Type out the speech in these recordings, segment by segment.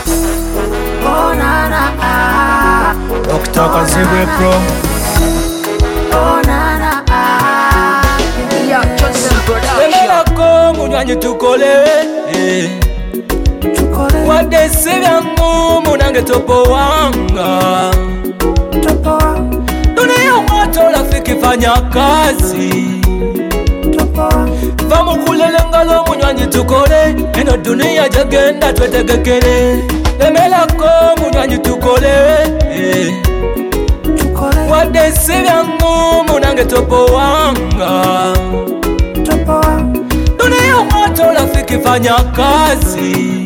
Oh na na ah. Dr. Kazibwe Pro. Oh na na ah. Yeah, Joseph Production. Emelako munywanyi tukole wadesi vyangu munange topo wanga. Dunia watu rafiki fanya kazi, vamu kulele ngalo munywanyi tukole. Eno dunia jagenda twetegekere. Emelako munywanyi tukole wadesi vyangu munange topo wanga. Dunia watu rafiki fanya kazi,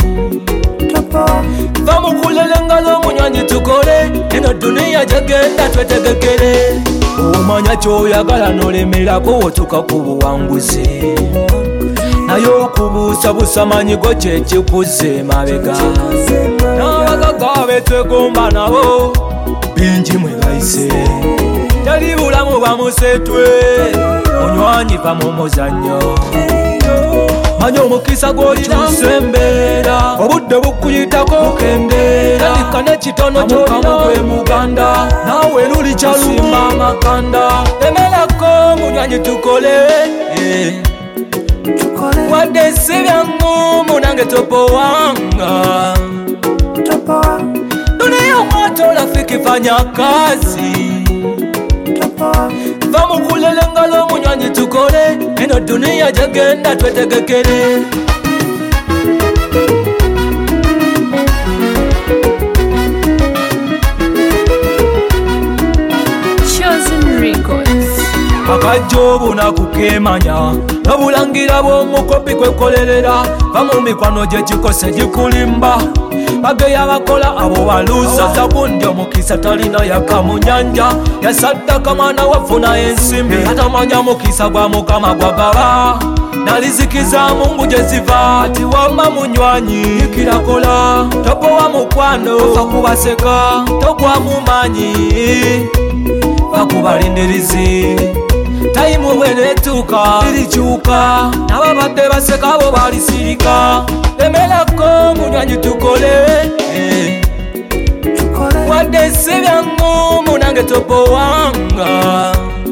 vamu kulele ngalo munywanyi tukole. Eno dunia jagenda twetegekere. Umanya choyagala nolemerako wotuka kubuwanguzi, nayo okubuusabuusa manyigo kyekikuze mabega. N'abagaga betwegomba nabo bingi mwe bayise, teri bulamu bamusetwe munywanyi va mu muzannyo. Manya omukisa gw'okyusa embeera, obudde bukuyitako bukendeera. Tandika n'ekitono ky'olina gwe muganda, naawe luli kyalusimba amakanda. Emelako munywanyi tukole wadde si byangu munange topo wanga. Dunia watu rafiki fanya kazi, vamu kulele ngalo munywanyi tukole. Eno dunia jagenda twetegekere. Chosen Records. Akajobu na kukemanya nobulangira bw'omukopi kwekolerera. Vamu mikwano gye kikose gikulimba, bageya bakola abo baluza. Zabundi omukisa talina yaka mu nyanja, yasaddaka mwana wafuna ensimbi. Atamanya mukisa gwa mukama gwagaba, nalizikiza mungu gye ziva. Ati wamba munywanyi ikirakola, topowa mukwano fa kubaseka, togwa mumanyi fa kubalindirizi. Tayimu bwenetuuka lirikyuka, n'ababadde baseka abo balisirika. Emelako munywanyi tukole wadde si byangu munange topo wanga.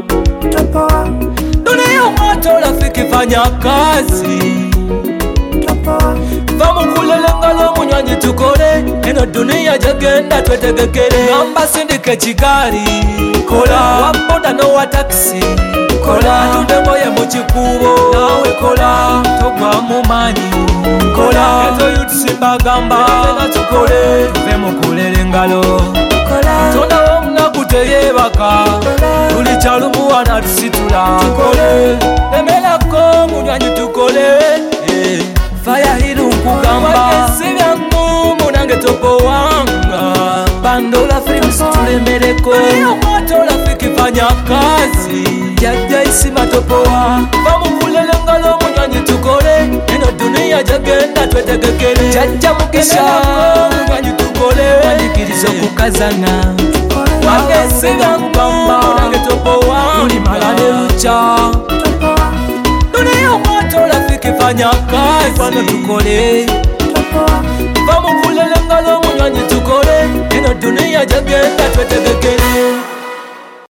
Dunia watu rafiki fanya kazi, vamu kulele ngalo munywanyi tukole. Eno dunia jagenda twetegekere. Ngamba sindika ekigaali kola, waboda n'owa taxi kola, atunde ngoye mu kikubo nawe kola, togwa mu manyi kola. Ezo youths mbagamba fena tukole, tuve mu kulele ngalo. Tonda w'omunaku teyebaka, tuli kyalumuwana tusitula tukole. Emelako munywanyi tukole fire hiru nkugamba. Wadesi byangu munange topo wanga. Bandola films tulemereko. Dunia watu rafiki fanya kazi, jajja isima topowa. Vamu kulele ngalo munywanyi tukole. Eno dunia jagenda twetegekere. Jajja mukisha munywanyi tukole, wanyikiriza okukazana. Wadesi byangu munange topowa, muli malale lucha. Dunia watu rafiki fanya kazi, fano tukole. Vamu kulele ngalo munywanyi tukole. Eno dunia jagenda twetegekere.